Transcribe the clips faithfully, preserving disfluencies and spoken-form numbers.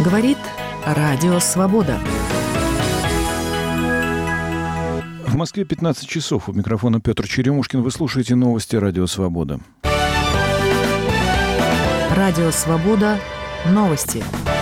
Говорит Радио Свобода. В Москве пятнадцать часов. У микрофона Петр Черемушкин. Вы слушаете новости Радио Свобода. Радио Свобода. Новости.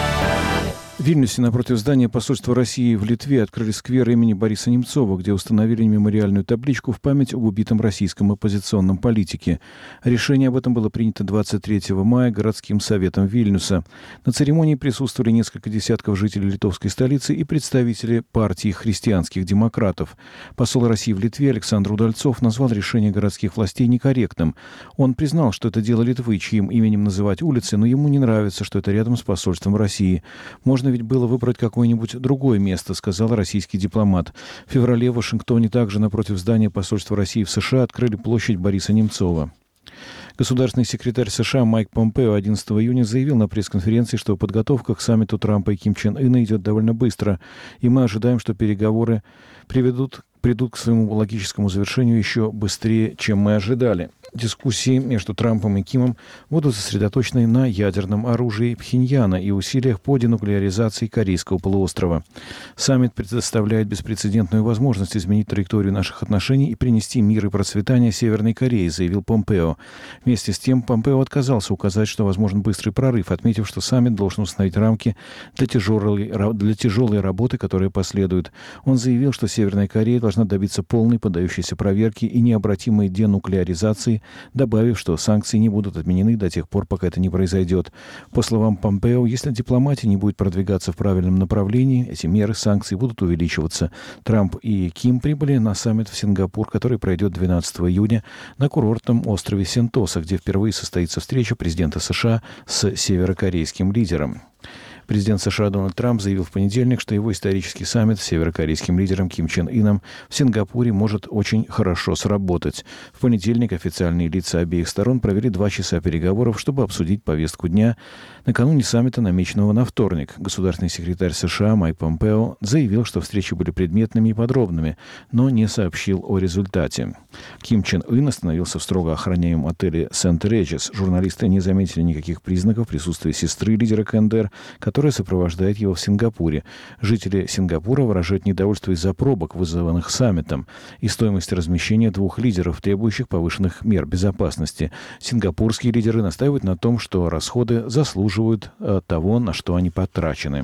В Вильнюсе напротив здания посольства России в Литве открыли сквер имени Бориса Немцова, где установили мемориальную табличку в память об убитом российском оппозиционном политике. Решение об этом было принято двадцать третьего мая городским советом Вильнюса. На церемонии присутствовали несколько десятков жителей литовской столицы и представители партии христианских демократов. Посол России в Литве Александр Удальцов назвал решение городских властей некорректным. Он признал, что это дело Литвы, чьим именем называть улицы, но ему не нравится, что это рядом с посольством России. Можно ведь было выбрать какое-нибудь другое место, сказал российский дипломат. В феврале в Вашингтоне также напротив здания посольства России в США открыли площадь Бориса Немцова. Государственный секретарь США Майк Помпео одиннадцатого июня заявил на пресс-конференции, что подготовка к саммиту Трампа и Ким Чен Ына идет довольно быстро, и мы ожидаем, что переговоры приведут, придут к своему логическому завершению еще быстрее, чем мы ожидали. Дискуссии между Трампом и Кимом будут сосредоточены на ядерном оружии Пхеньяна и усилиях по денуклеаризации Корейского полуострова. Саммит предоставляет беспрецедентную возможность изменить траекторию наших отношений и принести мир и процветание Северной Корее, заявил Помпео. Вместе с тем Помпео отказался указать, что возможен быстрый прорыв, отметив, что саммит должен установить рамки для тяжелой, для тяжелой работы, которая последует. Он заявил, что Северная Корея должна добиться полной поддающейся проверки и необратимой денуклеаризации, добавив, что санкции не будут отменены до тех пор, пока это не произойдет. По словам Помпео, если дипломатия не будет продвигаться в правильном направлении, эти меры санкций будут увеличиваться. Трамп и Ким прибыли на саммит в Сингапур, который пройдет двенадцатого июня на курортном острове Сентоса, где впервые состоится встреча президента США с северокорейским лидером. Президент США Дональд Трамп заявил в понедельник, что его исторический саммит с северокорейским лидером Ким Чен Ыном в Сингапуре может очень хорошо сработать. В понедельник официальные лица обеих сторон провели два часа переговоров, чтобы обсудить повестку дня накануне саммита, намеченного на вторник. Государственный секретарь США Майк Помпео заявил, что встречи были предметными и подробными, но не сообщил о результате. Ким Чен Ын остановился в строго охраняемом отеле Сент-Реджес. Журналисты не заметили никаких признаков присутствия сестры лидера КНДР, которая сопровождает его в Сингапуре. Жители Сингапура выражают недовольство из-за пробок, вызванных саммитом, и стоимости размещения двух лидеров, требующих повышенных мер безопасности. Сингапурские лидеры настаивают на том, что расходы заслуживают того, на что они потрачены.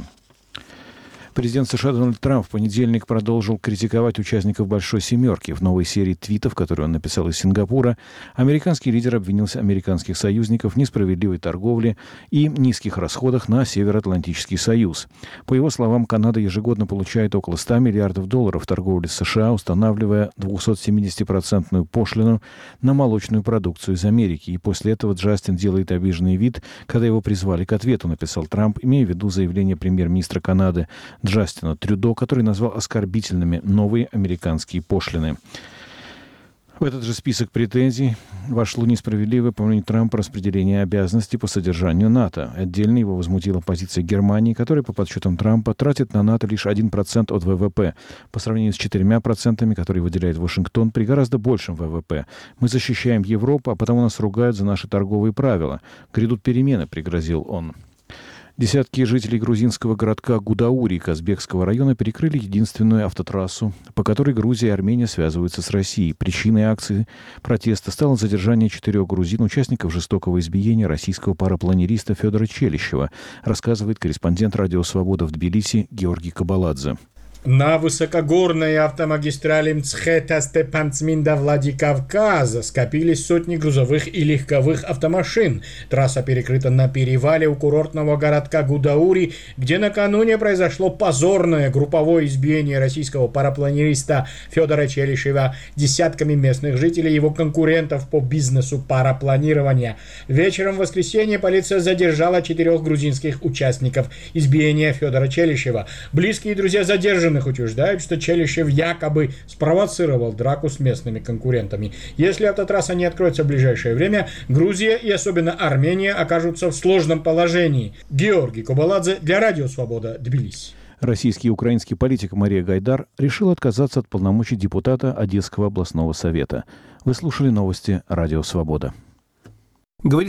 Президент США Дональд Трамп в понедельник продолжил критиковать участников «Большой семерки». В новой серии твитов, которую он написал из Сингапура, американский лидер обвинил американских союзников в несправедливой торговле и низких расходах на Североатлантический союз. По его словам, Канада ежегодно получает около ста миллиардов долларов торговли с США, устанавливая двухсотсемидесятипроцентную пошлину на молочную продукцию из Америки. И после этого Джастин делает обиженный вид, когда его призвали к ответу, написал Трамп, имея в виду заявление премьер-министра Канады Джастина Трюдо, который назвал оскорбительными новые американские пошлины. В этот же список претензий вошло несправедливое, по мнению Трампа, распределение обязанностей по содержанию НАТО. Отдельно его возмутила позиция Германии, которая, по подсчетам Трампа, тратит на НАТО лишь один процент от ВВП, по сравнению с четырьмя процентами, которые выделяет Вашингтон при гораздо большем ВВП. Мы защищаем Европу, а потому нас ругают за наши торговые правила. Грядут перемены, пригрозил он. Десятки жителей грузинского городка Гудаури Казбекского района перекрыли единственную автотрассу, по которой Грузия и Армения связываются с Россией. Причиной акции протеста стало задержание четырех грузин, участников жестокого избиения российского парапланериста Федора Челищева, рассказывает корреспондент Радио Свобода в Тбилиси Георгий Кабаладзе. На высокогорной автомагистрали Мцхета-Степан-Цминда-Владикавказа скопились сотни грузовых и легковых автомашин. Трасса перекрыта на перевале у курортного городка Гудаури, где накануне произошло позорное групповое избиение российского парапланериста Федора Челищева десятками местных жителей и его конкурентов по бизнесу парапланирования. Вечером в воскресенье полиция задержала четырех грузинских участников избиения Федора Челищева. Близкие друзья задержанных утверждают, что Челищев якобы спровоцировал драку с местными конкурентами. Если автотрасса не откроется в ближайшее время, Грузия и особенно Армения окажутся в сложном положении. Георгий Кабаладзе для Радио Свобода, Тбилиси. Российский и украинский политик Мария Гайдар решил отказаться от полномочий депутата Одесского областного совета. Вы слушали новости Радио Свобода. Говорит